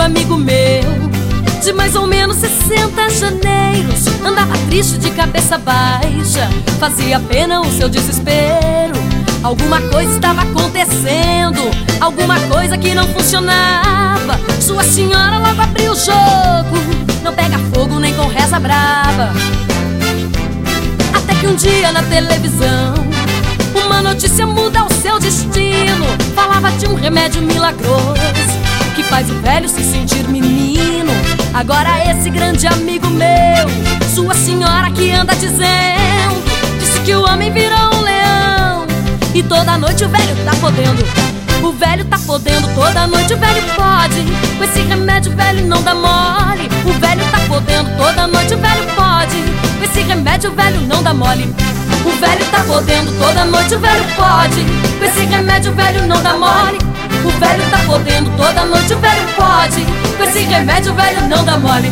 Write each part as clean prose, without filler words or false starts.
amigo meu, de mais ou menos 60 janeiros. Andava triste de cabeça baixa, fazia pena o seu desespero. Alguma coisa estava acontecendo, alguma coisa que não funcionava. Sua senhora logo abriu o jogo, não pega fogo nem com reza brava. Até que um dia na televisão uma notícia muda o seu destino. Falava de um remédio milagroso que faz o velho se sentir menino. Agora esse grande amigo meu, sua senhora que anda dizendo, disse que o homem virou um leão e toda noite o velho tá podendo. O velho tá podendo, toda noite o velho pode. Com esse remédio o velho não dá mole. O velho tá podendo, toda noite o velho pode. Com esse remédio o velho não dá mole. O velho tá podendo, toda noite o velho pode. Com esse remédio o velho não dá mole. O velho tá podendo, toda noite o velho pode. Com esse remédio o velho não dá mole.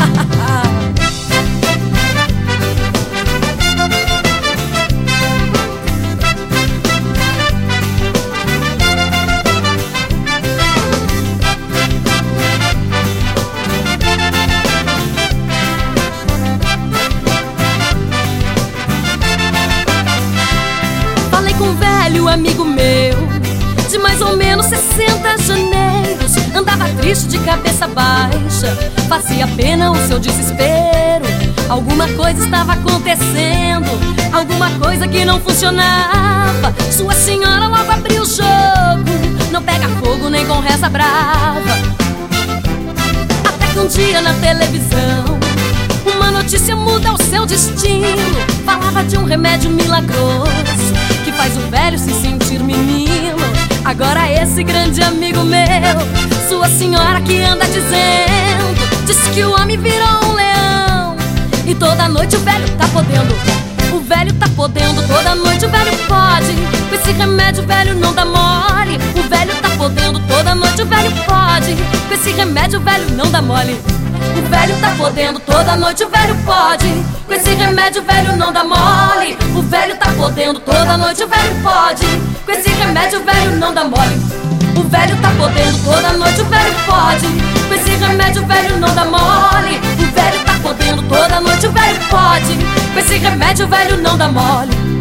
Falei com um velho amigo meu, de mais ou menos 60 janeiros. Andava triste de cabeça baixa, fazia pena o seu desespero. Alguma coisa estava acontecendo, alguma coisa que não funcionava. Sua senhora logo abriu o jogo, não pega fogo nem com reza brava. Até que um dia na televisão uma notícia muda o seu destino. Falava de um remédio milagroso que faz o velho se sentir menino. Agora esse grande amigo meu, sua senhora que anda dizendo, disse que o homem virou um leão e toda noite o velho tá podendo. O velho tá podendo, toda noite o velho pode. Com esse remédio o velho não dá mole. O velho tá podendo, toda noite o velho pode. Com esse remédio o velho não dá mole. O velho tá podendo, toda noite o velho pode. Com esse remédio o velho não dá mole. O velho tá podendo, toda noite o velho pode. Com esse remédio o velho não dá mole. O velho tá podendo, toda noite o velho pode. Com esse remédio o velho não dá mole. O velho tá podendo, toda noite o velho pode. Com esse remédio o velho não dá mole.